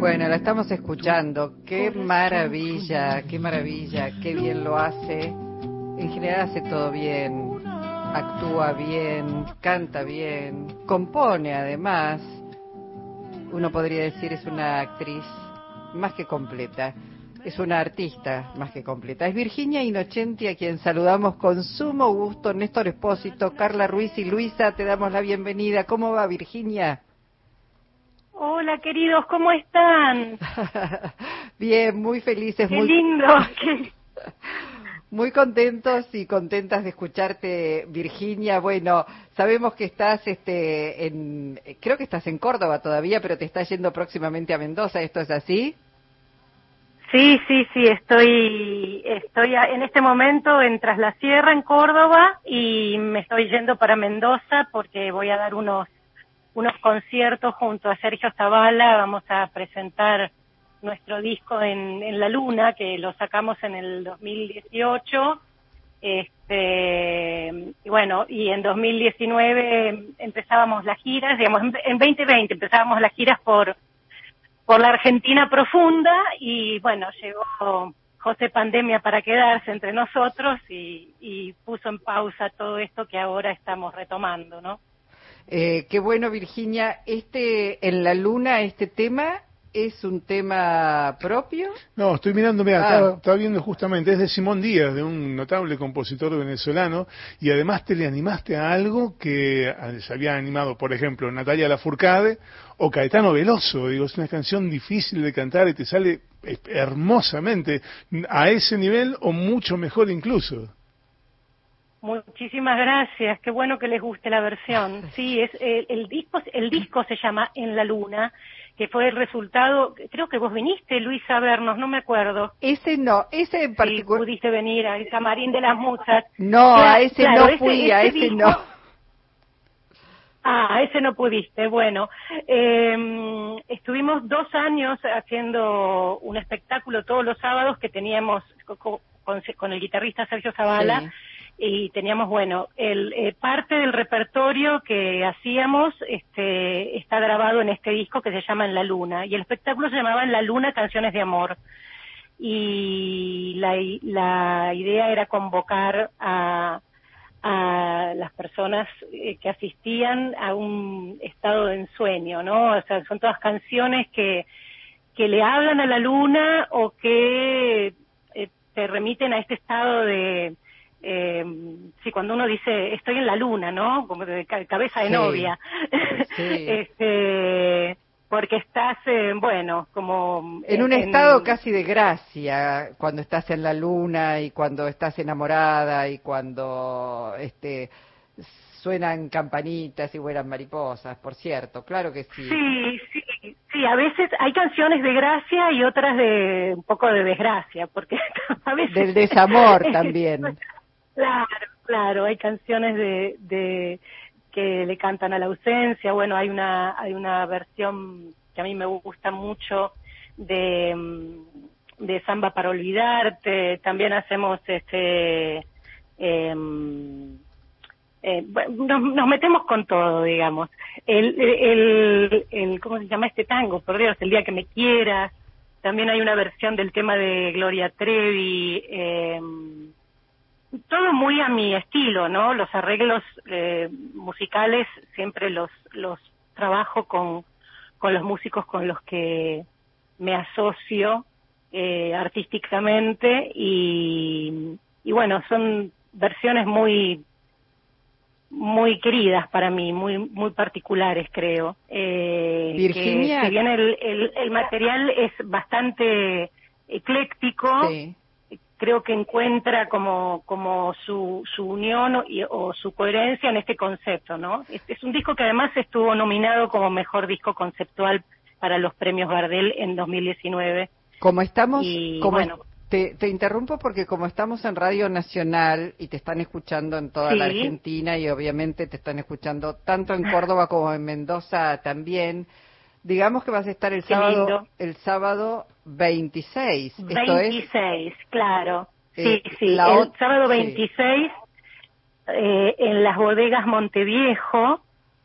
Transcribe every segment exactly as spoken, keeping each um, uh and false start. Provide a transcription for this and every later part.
Bueno, la estamos escuchando. Qué maravilla, qué maravilla, qué bien lo hace. En general hace todo bien, actúa bien, canta bien, compone además. Uno podría decir es una actriz más que completa, es una artista más que completa. Es Virginia Innocenti, a quien saludamos con sumo gusto. Néstor Espósito, Carla Ruiz y Luisa, te damos la bienvenida. ¿Cómo va, Virginia? Hola, queridos, ¿cómo están? Bien, muy felices, qué muy lindo. Qué... Muy contentos y contentas de escucharte, Virginia. Bueno, sabemos que estás, este, en, creo que estás en Córdoba todavía, pero te estás yendo próximamente a Mendoza. ¿Esto es así? Sí, sí, sí. Estoy, estoy en este momento en Tras la Sierra, en Córdoba, y me estoy yendo para Mendoza porque voy a dar unos, unos conciertos junto a Sergio Zavala. Vamos a presentar nuestro disco en, en La Luna, que lo sacamos en el dos mil dieciocho, este, y bueno, y en dos mil diecinueve empezábamos las giras, digamos, en, en veinte veinte empezábamos las giras por, por la Argentina profunda, y bueno, llegó José Pandemia para quedarse entre nosotros y, y puso en pausa todo esto que ahora estamos retomando, ¿no? Eh, qué bueno, Virginia. Este, en La Luna, este tema... ¿Es un tema propio? No, estoy mirando, mira, ah. estaba, estaba viendo justamente, es de Simón Díaz, de un notable compositor venezolano, y además te le animaste a algo que se había animado, por ejemplo, Natalia Lafourcade o Caetano Veloso. Digo, es una canción difícil de cantar y te sale hermosamente, a ese nivel o mucho mejor incluso. Muchísimas gracias, qué bueno que les guste la versión. Sí, es el, el disco, el disco se llama En la Luna, que fue el resultado, creo que vos viniste, Luisa, a vernos, no me acuerdo. Ese no, ese en particular. Sí, pudiste venir al Camarín de las Musas. No, claro, a ese claro, no fui, ese, a ese ese disco... no. Ah, a ese no pudiste, bueno. Eh, estuvimos dos años haciendo un espectáculo todos los sábados que teníamos con, con, con el guitarrista Sergio Zavala. Sí. Y teníamos, bueno, el eh, parte del repertorio que hacíamos este está grabado en este disco que se llama En la Luna, y el espectáculo se llamaba En la Luna, Canciones de Amor, y la, la idea era convocar a, a las personas eh, que asistían a un estado de ensueño, ¿no? O sea, son todas canciones que, que le hablan a la luna o que eh, te remiten a este estado de... Eh, sí, cuando uno dice estoy en la luna, ¿no? Como de cabeza de sí. novia. Sí. este, porque estás, eh, bueno, como... En, en un estado en... casi de gracia, cuando estás en la luna y cuando estás enamorada y cuando este suenan campanitas y vuelan mariposas, por cierto, claro que sí. Sí, sí, sí, a veces hay canciones de gracia y otras de un poco de desgracia, porque a veces... Del desamor también. Claro, claro, hay canciones de, de que le cantan a la ausencia. Bueno, hay una hay una versión que a mí me gusta mucho de de Samba para olvidarte. También hacemos este eh, eh, nos, nos metemos con todo, digamos. El, el el ¿cómo se llama este tango? Por Dios, El día que me quieras. También hay una versión del tema de Gloria Trevi. Eh, todo muy a mi estilo, ¿no? Los arreglos eh, musicales siempre los los trabajo con con los músicos con los que me asocio eh, artísticamente y y bueno, son versiones muy muy queridas para mí, muy muy particulares, creo. Eh, Virginia, que si bien el, el el material es bastante ecléctico. Sí. Creo que encuentra como como su su unión o, y, o su coherencia en este concepto, ¿no? Este es un disco que además estuvo nominado como mejor disco conceptual para los premios Gardel en dos mil diecinueve. Como estamos, y, como bueno, te, te interrumpo porque como estamos en Radio Nacional y te están escuchando en toda sí. la Argentina y obviamente te están escuchando tanto en Córdoba como en Mendoza también. Digamos que vas a estar el Qué sábado, lindo. el sábado veintiséis. Esto veintiséis, es, claro. Eh, sí, sí. la el sábado veintiséis sí. eh, en las bodegas Monteviejo,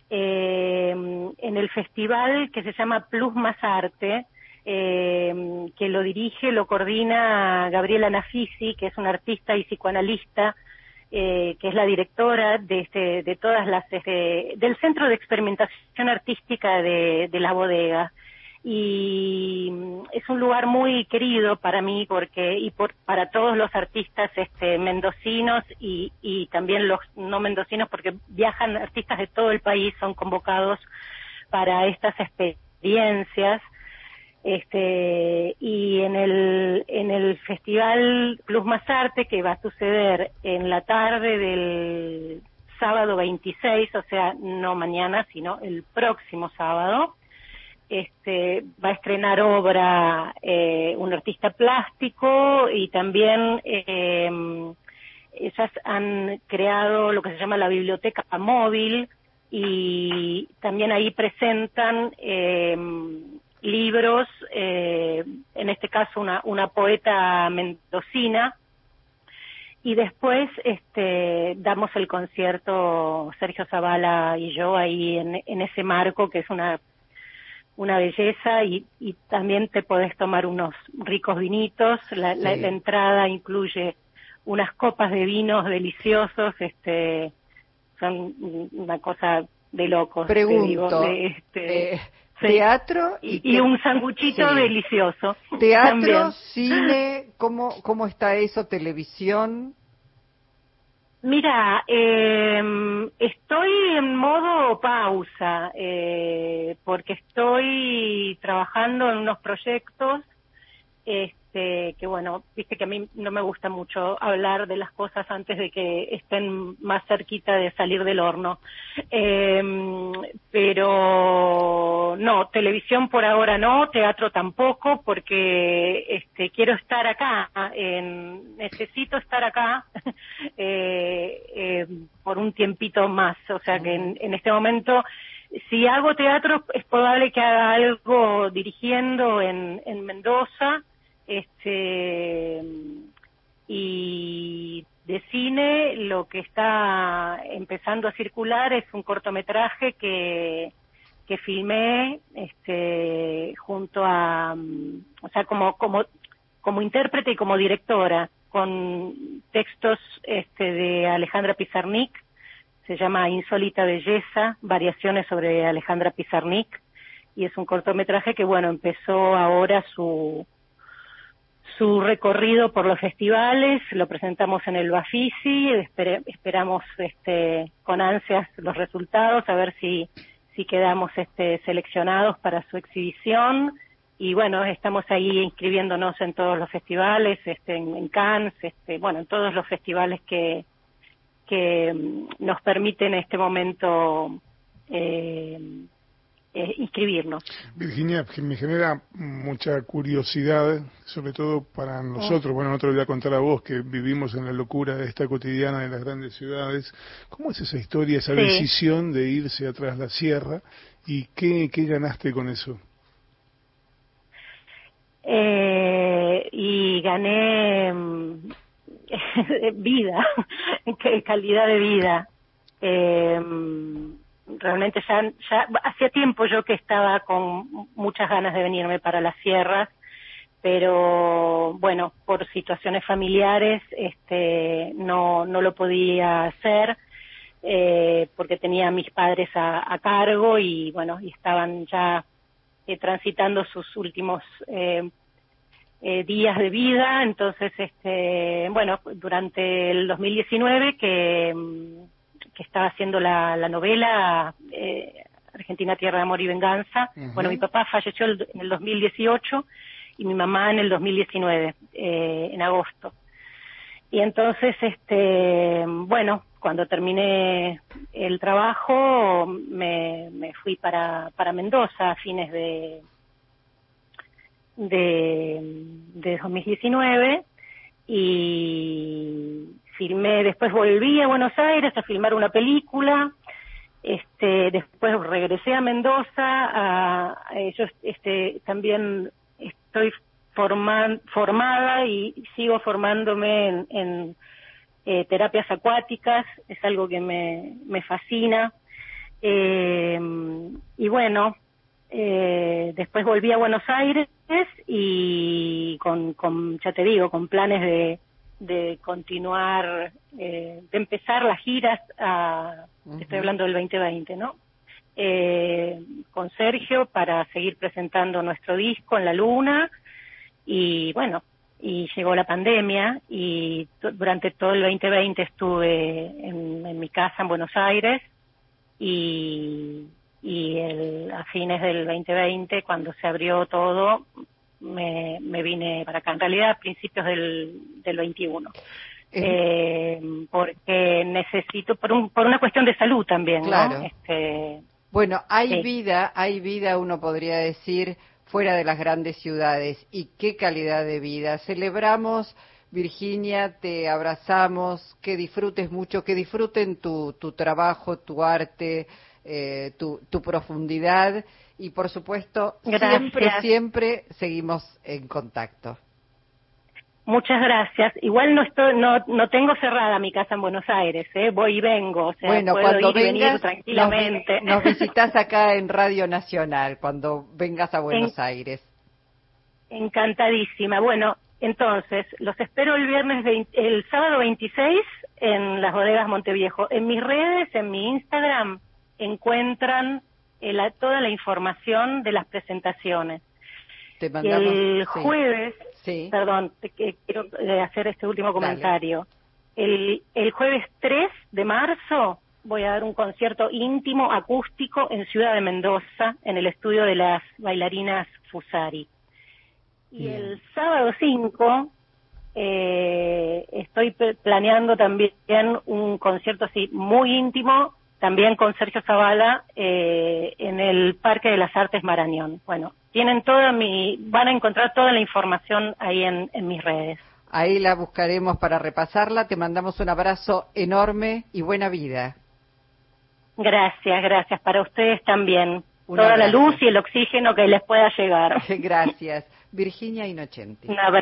eh, en el festival que se llama Plus Más Arte, eh, que lo dirige, lo coordina Gabriela Nafisi, que es una artista y psicoanalista, eh, que es la directora de este, de todas las, este, del Centro de Experimentación Artística de, de La Bodega. Y es un lugar muy querido para mí porque y por, para todos los artistas este mendocinos y, y también los no mendocinos, porque viajan artistas de todo el país, son convocados para estas experiencias. Este y en el en el Festival Plus Más Arte, que va a suceder en la tarde del sábado veintiséis, o sea, no mañana, sino el próximo sábado, Este, va a estrenar obra eh, un artista plástico y también eh, ellas han creado lo que se llama la biblioteca móvil y también ahí presentan eh, libros, eh, en este caso una, una poeta mendocina, y después este, damos el concierto Sergio Zavala y yo ahí en, en ese marco que es una una belleza y, y también te podés tomar unos ricos vinitos. La, sí. la, la entrada incluye unas copas de vinos deliciosos, este, son una cosa de locos. Pregunto, te digo, de, este, eh, sí. teatro y, y, y un sanguchito sí. delicioso. Teatro, también. cine, ¿cómo, cómo está eso? Televisión. Mira, eh, estoy en modo pausa, eh, porque estoy trabajando en unos proyectos, este, que bueno, viste que a mí no me gusta mucho hablar de las cosas antes de que estén más cerquita de salir del horno. Eh, pero no, televisión por ahora no, teatro tampoco, porque este, quiero estar acá, en, necesito estar acá eh, eh, por un tiempito más, o sea que en, en este momento, si hago teatro es probable que haga algo dirigiendo en, en Mendoza, este y de cine lo que está empezando a circular es un cortometraje que que filmé este junto a o sea como como como intérprete y como directora con textos este de Alejandra Pizarnik. Se llama Insólita Belleza, variaciones sobre Alejandra Pizarnik, y es un cortometraje que bueno empezó ahora su su recorrido por los festivales, lo presentamos en el Bafisi, esper, esperamos este con ansias los resultados, a ver si si quedamos este seleccionados para su exhibición, y bueno, estamos ahí inscribiéndonos en todos los festivales, este en, en Cannes, este bueno, en todos los festivales que que nos permiten en este momento eh, Eh, inscribirnos. Virginia, me genera mucha curiosidad, sobre todo para nosotros, bueno, no te lo voy a contar a vos, que vivimos en la locura de esta cotidiana de las grandes ciudades. ¿Cómo es esa historia, esa sí. decisión de irse atrás la sierra y qué, qué ganaste con eso? Eh, y gané vida, calidad de vida. Eh, realmente ya, ya hacía tiempo yo que estaba con muchas ganas de venirme para las sierras, pero bueno, por situaciones familiares este no no lo podía hacer eh, porque tenía a mis padres a, a cargo y bueno, y estaban ya eh, transitando sus últimos eh, eh, días de vida. Entonces este bueno, durante el dos mil diecinueve que que estaba haciendo la, la novela eh, Argentina, Tierra de Amor y Venganza. Uh-huh. Bueno, mi papá falleció el, en el dos mil dieciocho y mi mamá en el dos mil diecinueve, eh, en agosto. Y entonces, este, bueno, cuando terminé el trabajo, me, me fui para, para Mendoza a fines de, de, de dos mil diecinueve y filmé, después volví a Buenos Aires a filmar una película, este, después regresé a Mendoza, a, a yo este, también estoy forman, formada y sigo formándome en, en eh, terapias acuáticas, es algo que me, me fascina, Eh, y bueno, eh, después volví a Buenos Aires y con, con ya te digo, con planes de, de continuar, eh, de empezar las giras, a, uh-huh. Estoy hablando del veinte veinte, ¿no? Eh, con Sergio para seguir presentando nuestro disco en la Luna, y bueno, y llegó la pandemia y t- durante todo el veinte veinte estuve en, en mi casa en Buenos Aires, y, y el, a fines del veinte veinte, cuando se abrió todo, me, me vine para acá, en realidad a principios del, del veintiuno. Eh, porque necesito, por, un, por una cuestión de salud también, claro. ¿no? Este, bueno, hay sí. vida, hay vida, uno podría decir, fuera de las grandes ciudades, y qué calidad de vida. Celebramos, Virginia, te abrazamos, que disfrutes mucho, que disfruten tu, tu trabajo, tu arte, eh, tu, tu profundidad, y por supuesto, Gracias. siempre, siempre seguimos en contacto. Muchas gracias. Igual no estoy, no, no tengo cerrada mi casa en Buenos Aires, ¿eh? Voy y vengo, o sea, bueno, puedo cuando ir y vengas, venir tranquilamente. Nos, nos visitas acá en Radio Nacional, cuando vengas a Buenos en, Aires. Encantadísima. Bueno, entonces, los espero el viernes, veinte, el sábado veintiséis en las bodegas Monteviejo. En mis redes, en mi Instagram, encuentran el, toda la información de las presentaciones. Te mandamos, el sí. jueves, sí. perdón, te, que, quiero hacer este último comentario. El, el jueves tres de marzo voy a dar un concierto íntimo acústico en Ciudad de Mendoza, en el estudio de las bailarinas Fusari. Y Bien. el sábado cinco eh, estoy planeando también un concierto así muy íntimo, también con Sergio Zavala, eh, en el Parque de las Artes Marañón. Bueno, tienen toda mi, van a encontrar toda la información ahí en, en mis redes. Ahí la buscaremos para repasarla. Te mandamos un abrazo enorme y buena vida. Gracias, gracias. Para ustedes también. Un toda abrazo. La luz y el oxígeno que les pueda llegar. Gracias. Virginia Innocenti. Un abrazo.